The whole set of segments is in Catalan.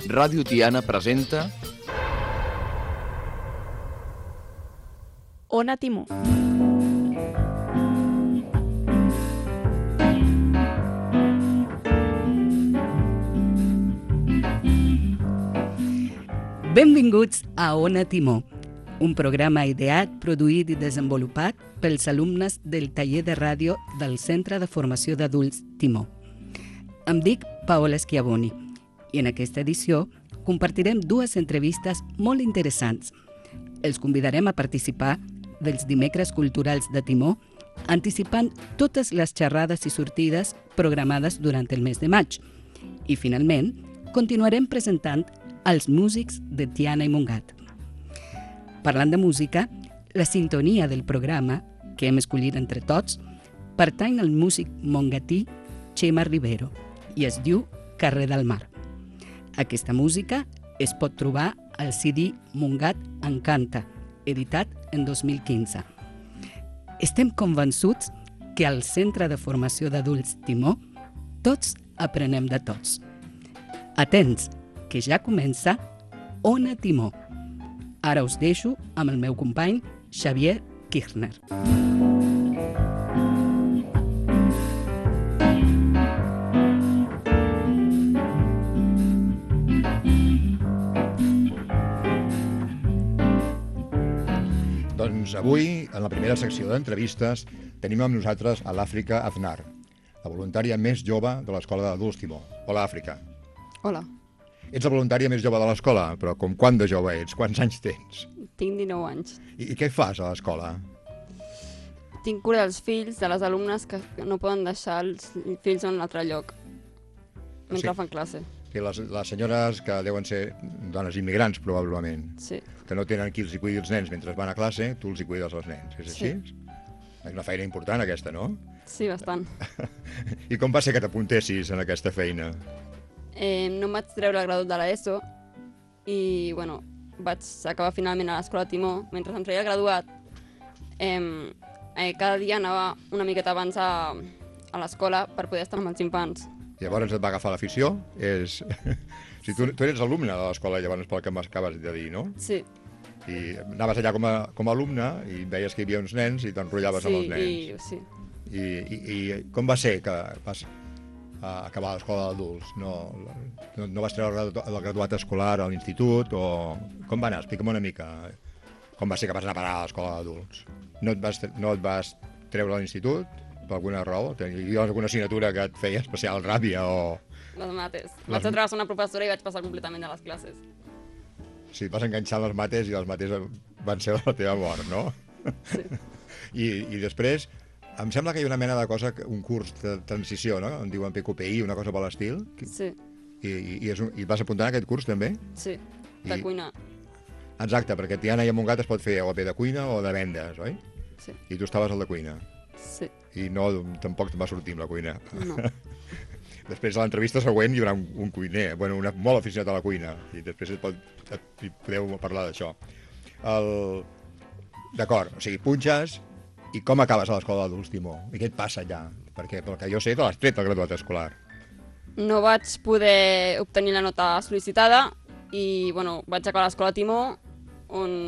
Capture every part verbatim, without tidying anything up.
Ràdio Tiana presenta Ona Timó. Benvinguts a Ona Timó, un programa ideat, produït i desenvolupat pels alumnes del taller de ràdio del Centre de Formació d'Adults Timó. Em dic Paola Schiavoni i en aquesta edició compartirem dues entrevistes molt interessants. Els convidarem a participar dels dimecres culturals de Timó, anticipant totes les xerrades i sortides programades durant el mes de maig. I finalment, continuarem presentant els músics de Tiana i Montgat. Parlant de música, la sintonia del programa, que hem escollit entre tots, pertany al músic mongatí Chema Rivero i es diu Carrer del Mar. Aquesta música es pot trobar al C D Montgat Encanta, editat en dos mil quinze. Estem convençuts que al Centre de Formació d'Adults Timó tots aprenem de tots. Atents, que ja comença Ona Timó. Ara us deixo amb el meu company Xavier Kirchner. Doncs avui, en la primera secció d'entrevistes, tenim amb nosaltres a l'Àfrica Aznar, la voluntària més jove de l'Escola d'Adults Timó. Hola, Àfrica. Hola. Ets la voluntària més jove de l'escola, però com quant de jove ets? Quants anys tens? Tinc dinou anys. I, i què fas a l'escola? Tinc cura dels fills de les alumnes que no poden deixar els fills en un altre lloc mentre Sí. fan classe. Que les, les senyores que deuen ser dones immigrants, probablement, Sí. que no tenen qui els hi cuidi els nens mentre van a classe, tu els hi cuides els nens. És així? Sí. És una feina important, aquesta, no? Sí, bastant. I com va ser que t'apuntessis en aquesta feina? Eh, no em vaig treure el graduat de l'ESO i, bueno, vaig acabar finalment a l'escola Timó. Mentre em treia el graduat, eh, eh, cada dia anava una miqueta abans a, a l'escola per poder estar amb els infants. Llavors et va agafar l'afició? És... si tu, tu eres alumne de l'escola, llavors pel que m'acabes de dir, no? Sí. I anaves allà com a, com a alumne i veies que hi havia uns nens i t'enrotllaves sí, amb els nens. I, sí. I, i, I com va ser que vas a acabar l'escola d'adults? No, no, no vas treure el gradu- el graduat escolar a l'institut? O... Com va anar? Explica'm una mica. Com va ser que vas anar a parar a l'escola d'adults? No et vas, no et vas treure a l'institut per alguna raó? Hi havia alguna assignatura que et feia especial ràbia o... Les mates. Les- Vaig entrar a ser una professora i vaig passar completament de les classes. Sí, et vas enganxar les mates i les mates van ser la teva mort, no? Sí. I, I després, em sembla que hi ha una mena de cosa, un curs de transició, no? En diuen P Q P I, una cosa per l'estil. Sí, I, i, i, és un, I et vas apuntar en aquest curs, també? sí. De I- cuina. Exacte, perquè a Tiana i a Montgat es pot fer o bé de cuina o de vendes, oi? Sí. I tu estaves al de cuina. Sí. I no, tampoc te'n va sortir amb la cuina. No. Després, a l'entrevista següent, hi haurà un, un cuiner, bueno, una, molt aficionat a la cuina, i després et pot, et, hi podeu parlar d'això. El... D'acord, o sigui, punxes, i com acabes a l'escola d'adults Timó? I què et passa allà? Perquè, pel que jo sé, te l'has tret el graduat escolar. No vaig poder obtenir la nota sol·licitada i, bueno, vaig acabar l'escola Timó, on,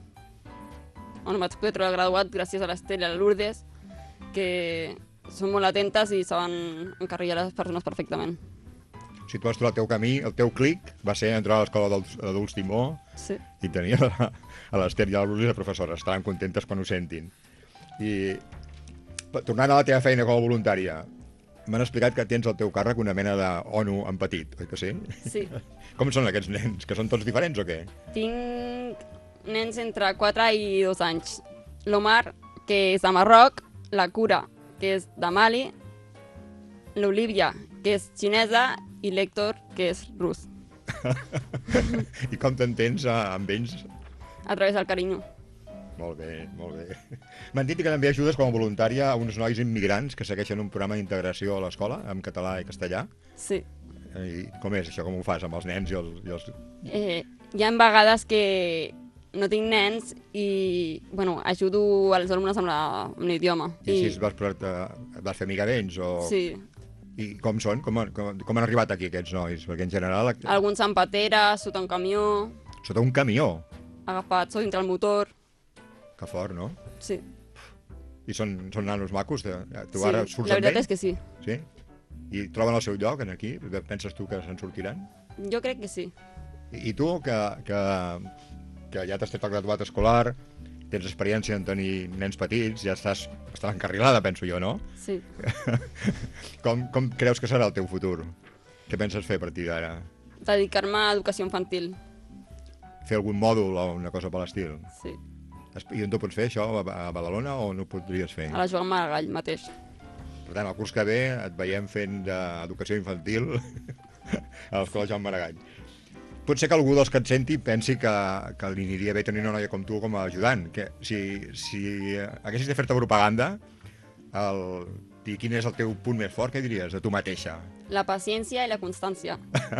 on vaig poder treure el graduat gràcies a l'Estel i a la Lourdes, que són molt atentes i saben encarrilar les persones perfectament. Si tu vas trobar el teu camí, el teu clic va ser entrar a l'escola d'adults- d'adults Timó Sí. i tenir a, a l'Ester i a la Lourdes de professores. Estaran contentes quan ho sentin. I tornant a la teva feina com a voluntària, m'han explicat que tens al teu càrrec una mena d'ONU en petit, oi que sí? Sí. Com són aquests nens? Que són tots diferents o què? Tinc nens entre quatre i dos anys. L'Omar, que és de Marroc, la Cura, que és de Mali, l'Olivia, que és xinesa, i l'Héctor, que és rus. I com t'entens eh, amb ells? A través del carinyo. Molt bé, molt bé. M'han dit que també ajudes com a voluntària a uns nois immigrants que segueixen un programa d'integració a l'escola, en català i castellà. Sí. I com és això? Com ho fas amb els nens i els... I els... Eh, hi ha vegades que no tinc nens i, bueno, ajudo als alumnes amb la- amb l'idioma. I així vas, posar vas fer amiga d'ells? O... Sí. I com són? Com, han- com, com han arribat aquí aquests nois? Perquè en general... Alguns amb patera, sota un camió, Sota un camió. agafats o dintre el motor. Que fort, no? Sí, I són, són nanos macos? De, tu sí. ara surts La amb veritat ells? és que sí. Sí? I troben el seu lloc en aquí? Penses tu que se'n sortiran? Jo crec que sí. I, i tu, que, que, que ja t'has tret el graduat escolar, tens experiència en tenir nens petits, ja estàs bastant encarrilada, penso jo, no? Sí. Com, com creus que serà el teu futur? Què penses fer a partir d'ara? Dedicar-me a educació infantil. Fer algun mòdul o una cosa per l'estil? Sí. Es- I on tu pots fer això? A a Badalona o no ho podries fer? A la Joan Maragall mateix. Per tant, el curs que ve et veiem fent d'educació infantil a l'Escola Joan Maragall. Pot ser que algú dels que et senti pensi que, que li aniria bé tenir una noia com tu com a ajudant. Que si, si haguessis de fer-te propaganda, el, dir quin és el teu punt més fort, què diries de tu mateixa? La paciència i la constància.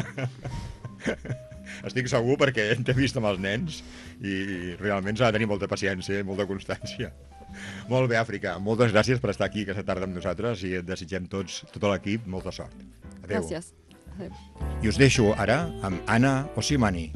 Estic segur perquè t'he vist amb els nens i realment s'ha de tenir molta paciència i molta constància. Molt bé, Àfrica. Moltes gràcies per estar aquí aquesta tarda amb nosaltres i et desitgem tots, tot l'equip, molta sort. Adéu. Gràcies. Adéu. I us deixo ara amb Anna Osimani.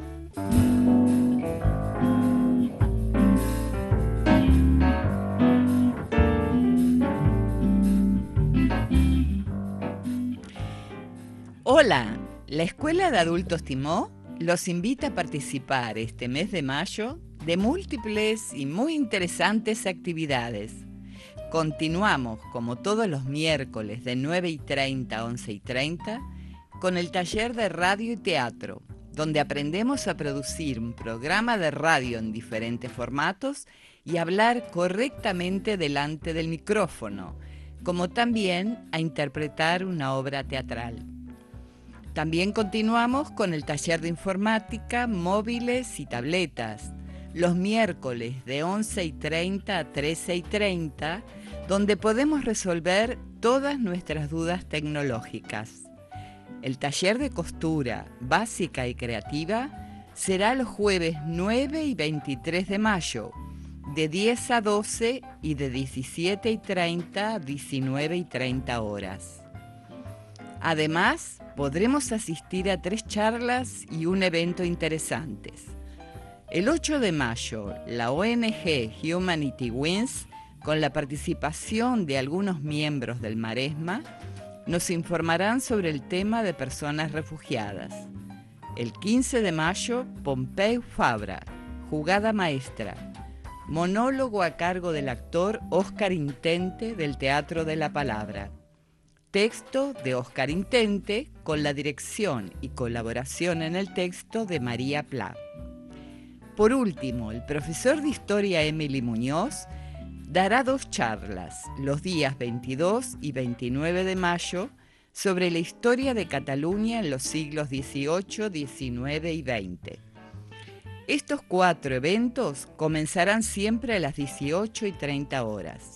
Hola, la Escuela de Adultos Timó los invita a participar este mes de mayo de múltiples y muy interesantes actividades. Continuamos, como todos los miércoles, de nueve y treinta a once y treinta, con el taller de radio y teatro, donde aprendemos a producir un programa de radio en diferentes formatos y hablar correctamente delante del micrófono, como también a interpretar una obra teatral. También continuamos con el taller de informática, móviles y tabletas, los miércoles de once y treinta a trece y treinta, donde podemos resolver todas nuestras dudas tecnológicas. El taller de costura básica y creativa será los jueves nueve y veintitrés de mayo, de diez a doce y de diecisiete y treinta a diecinueve y treinta horas. Además, podremos asistir a tres charlas y un evento interesantes. El ocho de mayo, la O N G Humanity Wins, con la participación de algunos miembros del Maresma, nos informarán sobre el tema de personas refugiadas. El quince de mayo, Pompeu Fabra, Jugada Maestra, monólogo a cargo del actor Óscar Intente del Teatro de la Palabra. Texto de Óscar Intente con la dirección y colaboración en el texto de María Pla. Por último, el profesor de Historia Emily Muñoz dará dos charlas los días veintidós y veintinueve de mayo sobre la historia de Cataluña en los siglos dieciocho, diecinueve y veinte. Estos cuatro eventos comenzarán siempre a las dieciocho y treinta horas.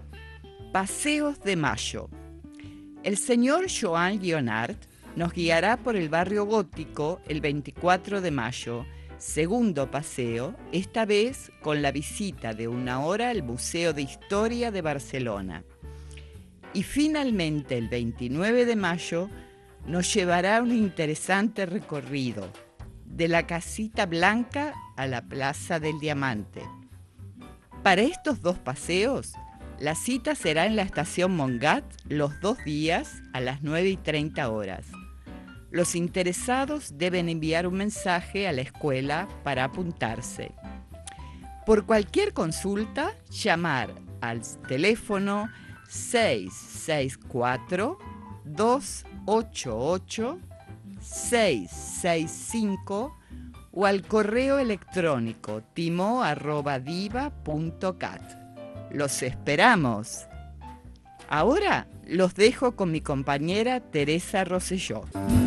Paseos de mayo. El señor Joan Guionard nos guiará por el barrio gótico el veinticuatro de mayo, segundo paseo, esta vez con la visita de una hora al Museo de Historia de Barcelona. Y finalmente el veintinueve de mayo nos llevará a un interesante recorrido de la Casita Blanca a la Plaza del Diamante. Para estos dos paseos, la cita será en la estación Montgat los dos días a las nueve y treinta horas. Los interesados deben enviar un mensaje a la escuela para apuntarse. Por cualquier consulta, llamar al teléfono seis seis cuatro, dos ocho ocho, seis seis cinco o al correo electrónico timo arroba diva punto cat. ¡Los esperamos! Ahora los dejo con mi compañera Teresa Rosselló.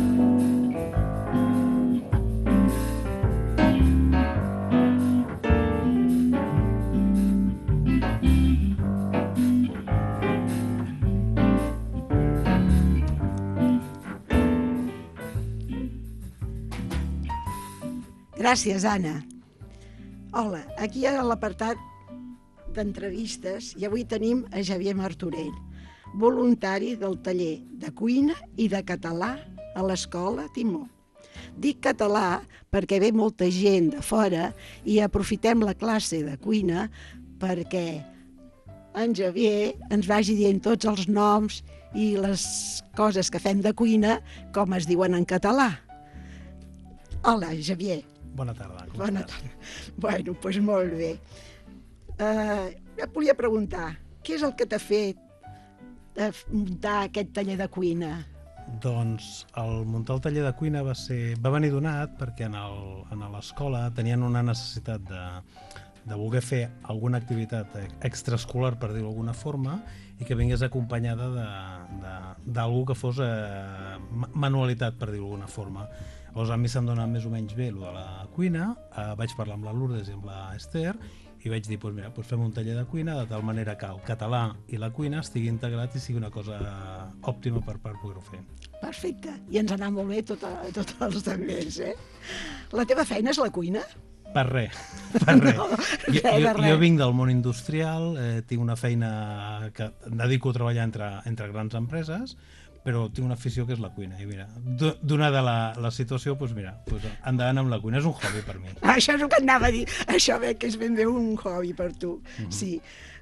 Gràcies, Anna. Hola, aquí a l'apartat d'entrevistes i avui tenim a Xavier Martorell. voluntari del taller de cuina i de català a l'Escola Timó. Dic català perquè ve molta gent de fora i aprofitem la classe de cuina perquè en Xavier ens vagi dient tots els noms i les coses que fem de cuina com es diuen en català. Hola, Xavier. Bona tarda. Com Bona estàs? tarda. Bueno, doncs molt bé. Uh, et volia preguntar, què és el que t'ha fet de muntar aquest taller de cuina? Doncs el muntar el taller de cuina va ser va venir donat perquè en el- en l'escola tenien una necessitat de, de voler fer alguna activitat extraescolar, per dir-ho d'alguna forma, i que vingués acompanyada de- de- d'algú que fos eh, ma- manualitat, per dir-ho d'alguna forma. Llavors a mi se'm dona més o menys bé el de la cuina, eh, vaig parlar amb la Lourdes i amb la Esther i vaig dir, doncs mira, doncs fem un taller de cuina de tal manera que el català i la cuina estigui integrat i sigui una cosa òptima per, per poder-ho fer. Perfecte. I ens anà molt bé tot, a, tots els altres, eh? La teva feina és la cuina? Per res, per res. No, jo, res de jo, res. jo vinc del món industrial, eh, tinc una feina que em dedico a treballar entre, entre grans empreses, però tinc una afició que és la cuina. I mira, do- donada la, la situació, doncs mira, doncs endavant amb la cuina. És un hobby per mi. Això és el que anava a dir. Això ve que és ben bé un hobby per tu. Mm-hmm. Sí.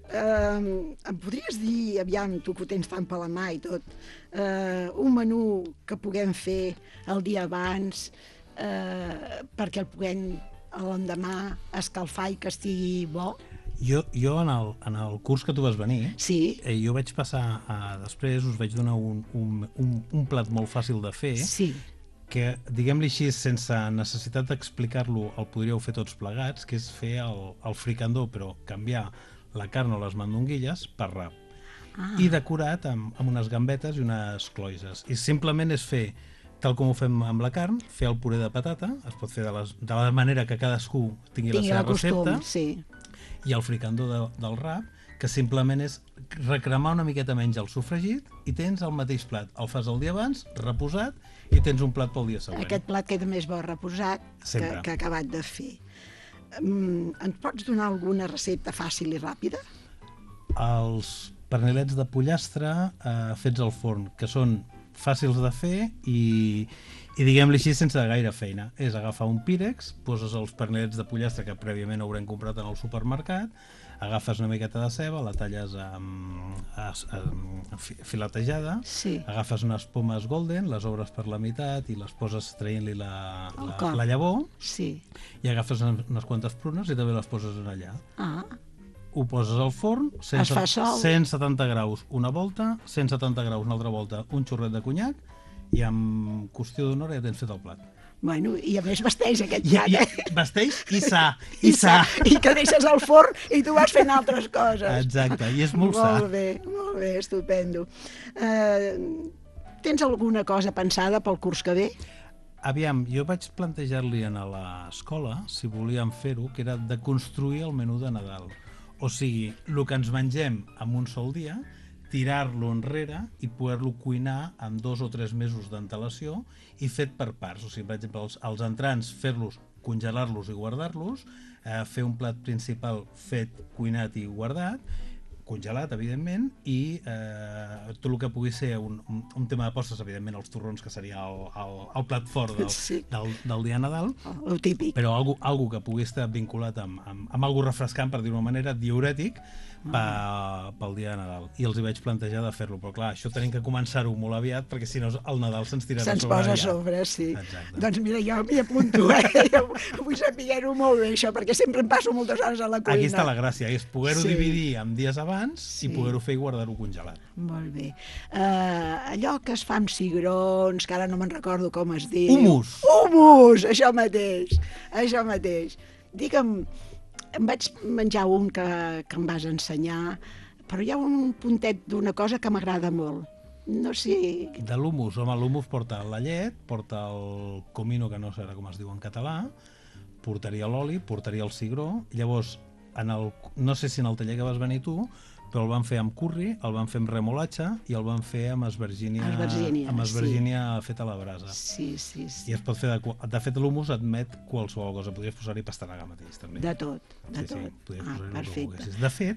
Uh, em podries dir, aviam, tu que ho tens tant per la mà i tot, uh, un menú que puguem fer el dia abans uh, perquè el puguem l'endemà escalfar i que estigui bo? Jo, jo en, el, en el curs que tu vas venir, Sí, eh, jo vaig passar a, després, us vaig donar un, un, un, un plat molt fàcil de fer, sí. que, diguem-li així, sense necessitat d'explicar-lo, el podríeu fer tots plegats, que és fer el, el fricandó, però canviar la carn o les mandonguilles per rap. Ah, I decorat amb, amb unes gambetes i unes cloïses. I simplement és fer, tal com ho fem amb la carn, fer el puré de patata, es pot fer de, les, de la manera que cadascú tingui, tingui la el seva costum, recepta, sí. i el fricandó de, del rap, que simplement és recremar una miqueta menys el sofregit i tens el mateix plat. El fas el dia abans, reposat, i tens un plat pel dia següent. Aquest plat queda més bo reposat que, Sempre. que acabat de fer. Um, ens pots donar alguna recepta fàcil i ràpida? Els pernilets de pollastre eh, fets al forn, que són fàcils de fer i, i diguem-li així, sense gaire feina. És agafar un pírex, poses els pernilets de pollastre que prèviament haurem comprat en el supermercat, agafes una miqueta de ceba, la talles amb, amb, filetejada, Sí. agafes unes pomes golden, les obres per la meitat i les poses traient-li la, El la, cor. la llavor, Sí. i agafes unes, unes quantes prunes i també les poses en allà. Ah, Ho poses al forn, cent, fa sol. cent setanta graus una volta, cent setanta graus una altra volta, un xorret de conyac, i en qüestió d'una hora ja tens fet el plat. bueno, i a més vesteix aquest I, plat, i, eh? vesteix i sa, i sa. I que deixes al forn i tu vas fent altres coses. Exacte, i és molt sa. Molt bé, molt bé, estupendo. Uh, tens alguna cosa pensada pel curs que ve? Aviam, jo vaig plantejar-li a l'escola, si volíem fer-ho, que era de construir el menú de Nadal. O sigui, el que ens mengem en un sol dia, tirar-lo enrere i poder-lo cuinar amb dos o tres mesos d'antelació i fet per parts. O sigui, per exemple, els, els entrants, fer-los, congelar-los i guardar-los, eh, fer un plat principal fet, cuinat i guardat, congelat, evidentment, i eh, tot el que pugui ser un, un, un tema de postres, evidentment, els torrons, que seria el, el, el plat fort del, Sí. del, del dia de Nadal, El típic. però algo, algo que pugui estar vinculat amb, amb, amb algo refrescant, per dir-ho d'una manera, diurètic, pa, pel dia de Nadal. I els hi vaig plantejar de fer-lo, però clar, això tenim que començar-ho molt aviat, perquè si no el Nadal se'ns tirarà Se'ns sobre posa a aviat. sobre, sí. Exacte. Doncs mira, jo m'hi apunto, eh? Jo vull saber-ho molt bé, això, perquè sempre em passo moltes hores a la cuina. Aquí està la gràcia, és poder-ho Sí. dividir en dies abans Sí. i poder-ho fer i guardar-ho congelat. Molt bé. Uh, allò que es fa amb cigrons, que ara no me'n recordo com es diu. Humus. Humus, això mateix, això mateix. Digue'm, em vaig menjar un que, que em vas ensenyar, però hi ha un puntet d'una cosa que m'agrada molt. No sé... De l'humus, home, l'humus porta la llet, porta el comino, que no sé com es diu en català, portaria l'oli, portaria el cigró, llavors, en el, no sé si en el taller que vas venir tu, però el van fer amb curri, el van fer amb remolatxa i el van fer amb esvergínia, Esvergínia, amb sí. esvergínia feta a la brasa. Sí, sí, sí. I es pot fer, de, qua- de fet l'humus admet qualsevol cosa, podries posar-hi pastanaga mateix també. De tot, de sí, tot. sí, podries Ah, posar-hi el que perfecte. volguessis. De fet,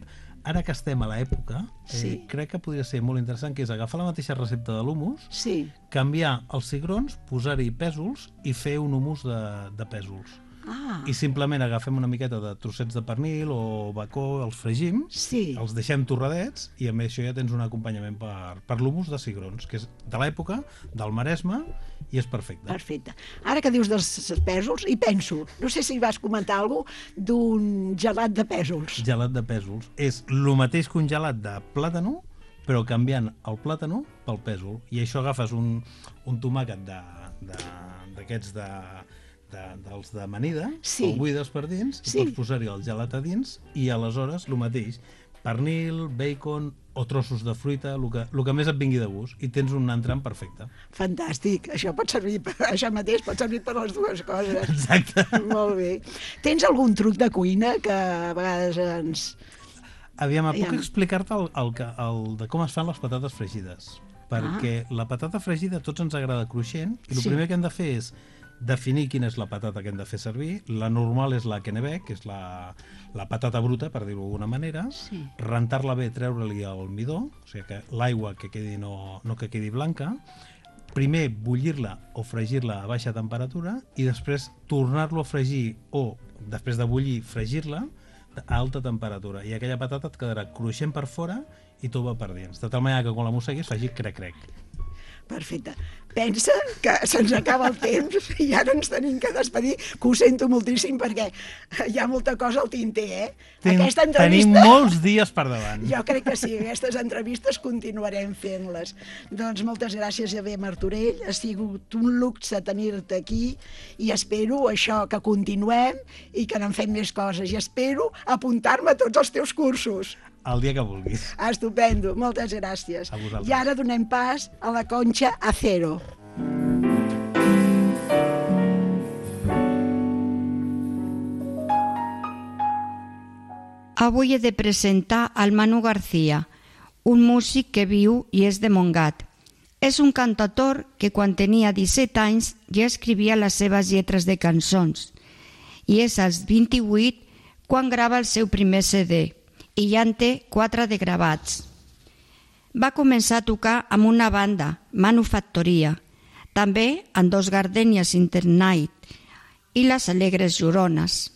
ara que estem a l'època, eh, Sí. crec que podria ser molt interessant, que és agafar la mateixa recepta de l'humus, Sí. canviar els cigrons, posar-hi pèsols i fer un humus de, de pèsols. Ah, I simplement agafem una miqueta de trossets de pernil o bacó, els fregim, sí. els deixem torradets i amb això ja tens un acompanyament per, per l'humus de cigrons, que és de l'època, del Maresme, i és perfecte. Perfecte. Ara que dius dels pèsols, hi penso, no sé si vas comentar alguna cosa d'un gelat de pèsols. Gelat de pèsols. És el mateix que un gelat de plàtano, però canviant el plàtano pel pèsol. I això agafes un, un tomàquet de, de, d'aquests de, de, dels d'amanida, Sí. el buides per dins, Sí. i pots posar-hi el gelat a dins, i aleshores el mateix, pernil, bacon o trossos de fruita, el que, el que més et vingui de gust, i tens un entrant perfecte. Fantàstic, això pot servir per, això mateix pot servir per les dues coses. Exacte. Molt bé. Tens algun truc de cuina que a vegades ens... Aviam, puc Aviam. explicar-te el, el, que- el de com es fan les patates fregides. Perquè la patata fregida a tots ens agrada cruixent, i el Sí. primer que hem de fer és definir quina és la patata que hem de fer servir. La normal és la Kennebec, que és la, la patata bruta, per dir-ho d'alguna manera. Sí. Rentar-la bé, treure-li el midó, o sigui que l'aigua que quedi no, no que quedi blanca. Primer bullir-la o fregir-la a baixa temperatura i després tornar-lo a fregir o, després de bullir, fregir-la a alta temperatura. I aquella patata et quedarà cruixent per fora i tova per dins. De tal manera que quan la mosseguis faci crec-crec. Perfecte. Pensa que se'ns acaba el temps i ara ens tenim que despedir, que ho sento moltíssim perquè hi ha molta cosa al tinter, eh? Ten, Aquesta tenim entrevista... molts dies per davant. Jo crec que sí, aquestes entrevistes continuarem fent-les. Doncs moltes gràcies, Javier Martorell, ha sigut un luxe tenir-te aquí i espero això, que continuem i que n'en fem més coses i espero apuntar-me a tots els teus cursos. El dia que vulguis. Estupendo, moltes gràcies. A vosaltres. I ara donem pas a la Concha Acero. Avui he de presentar al Manu García, un músic que viu i és de Montgat. És un cantautor que quan tenia disset anys ja escrivia les seves lletres de cançons i és als vint-i-vuit quan grava el seu primer C D i ja en té quatre de gravats. Va començar a tocar amb una banda, Manufactoria, també amb Dos Gardènies Internight i Les Alegres Llorones.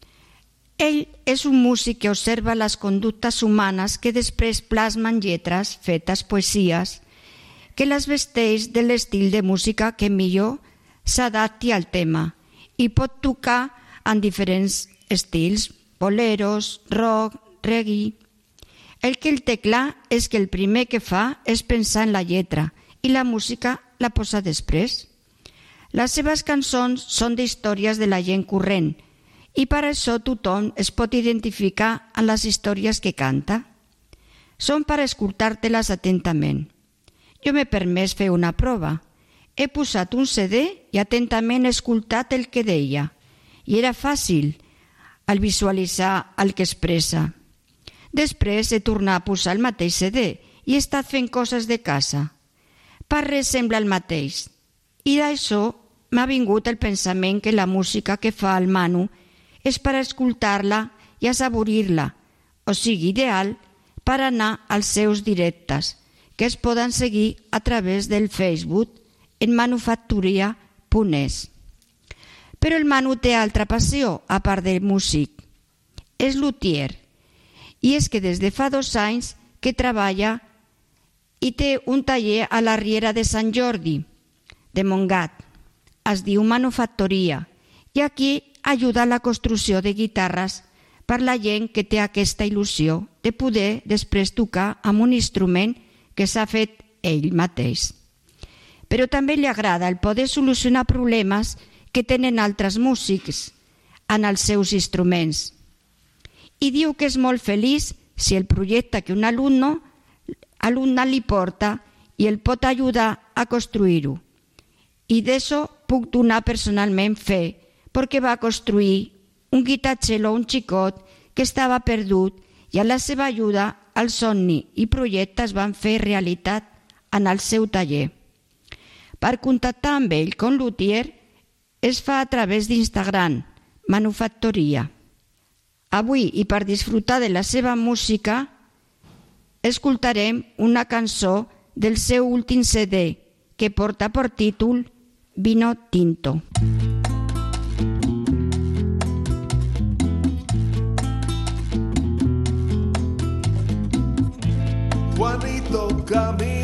Ell és un músic que observa les conductes humanes que després plasma en lletres fetes poesies, que les vesteix de l'estil de música que millor s'adapti al tema i pot tocar en diferents estils, boleros, rock, reggae. El que el té clar és que el primer que fa és pensar en la lletra i la música la posa després. Les seves cançons són d'històries de la gent corrent i per això tothom es pot identificar amb les històries que canta. Són per escoltar-te-les atentament. Jo m'he permès fer una prova. He posat un C D i atentament he escoltat el que deia. I era fàcil al visualitzar el que expressa. Després he tornat a posar el mateix C D i he estat fent coses de casa. Per res sembla el mateix. I d'això m'ha vingut el pensament que la música que fa el Manu és per escoltar-la i assaborir-la, o sigui, ideal per anar als seus directes, que es poden seguir a través del Facebook en manufactoria punt es. Però el Manu té altra passió, a part del músic. És luthier. I és que des de fa dos anys que treballa i té un taller a la Riera de Sant Jordi, de Montgat. Es diu Manufactoria i aquí ajuda a la construcció de guitarres per la gent que té aquesta il·lusió de poder després tocar amb un instrument que s'ha fet ell mateix. Però també li agrada el poder solucionar problemes que tenen altres músics en els seus instruments. I diu que és molt feliç si el projecte que un alumne, alumne li porta i el pot ajudar a construir-ho. I d'això puc donar personalment fe, perquè va construir un guitarcello, un xicot que estava perdut i a la seva ajuda el somni i projecte es van fer realitat en el seu taller. Per contactar amb ell com luthier es fa a través d'Instagram, Manufactoria. Avui, i per disfrutar de la seva música, escoltarem una cançó del seu últim C D que porta per títol Vino Tinto. Juanito camina